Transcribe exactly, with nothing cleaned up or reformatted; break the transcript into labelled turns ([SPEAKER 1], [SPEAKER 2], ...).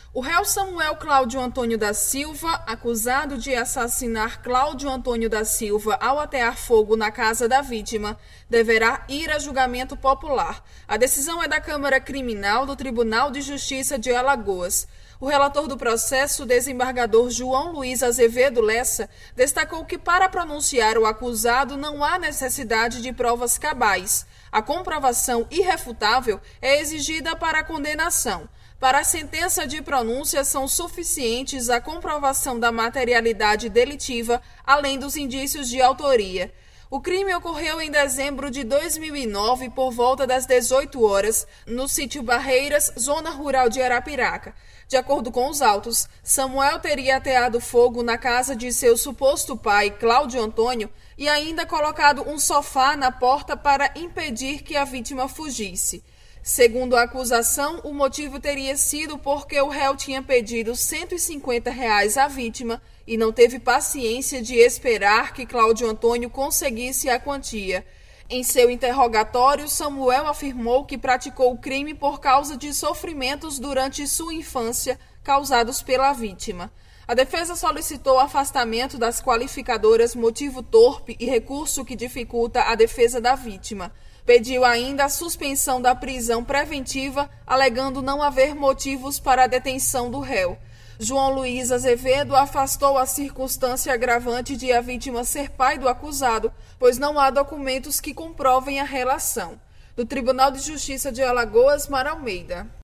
[SPEAKER 1] O réu Samuel Cláudio Antônio da Silva, acusado de assassinar Cláudio Antônio da Silva ao atear fogo na casa da vítima, deverá ir a julgamento popular. A decisão é da Câmara Criminal do Tribunal de Justiça de Alagoas. O relator do processo, desembargador João Luiz Azevedo Lessa, destacou que para pronunciar o acusado não há necessidade de provas cabais. A comprovação irrefutável é exigida para a condenação. Para a sentença de pronúncia são suficientes a comprovação da materialidade delitiva, além dos indícios de autoria. O crime ocorreu em dezembro de dois mil e nove, por volta das dezoito horas, no sítio Barreiras, zona rural de Arapiraca. De acordo com os autos, Samuel teria ateado fogo na casa de seu suposto pai, Cláudio Antônio, e ainda colocado um sofá na porta para impedir que a vítima fugisse. Segundo a acusação, o motivo teria sido porque o réu tinha pedido cento e cinquenta reais à vítima e não teve paciência de esperar que Cláudio Antônio conseguisse a quantia. Em seu interrogatório, Samuel afirmou que praticou o crime por causa de sofrimentos durante sua infância causados pela vítima. A defesa solicitou afastamento das qualificadoras motivo torpe e recurso que dificulta a defesa da vítima. Pediu ainda a suspensão da prisão preventiva, alegando não haver motivos para a detenção do réu. João Luiz Azevedo afastou a circunstância agravante de a vítima ser pai do acusado, pois não há documentos que comprovem a relação. Do Tribunal de Justiça de Alagoas, Mara Almeida.